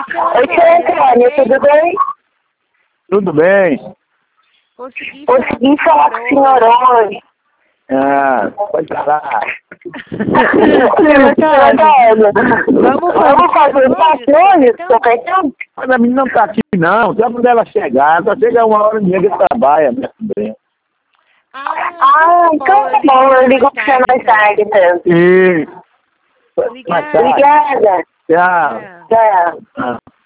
Oi, tia Antônia, tudo bem? Tudo bem? Consegui falar com o senhor hoje. Ah, pode falar. Vamos fazer passagens, seu Caetano? Mas a menina não tá aqui não, só quando ela chegar, só chega uma hora e meia que trabalha, minha sobrinha. Então tá bom, eu ligo pra você mais tarde, então. Sim. Obrigada. Tchau. Tchau. Ah.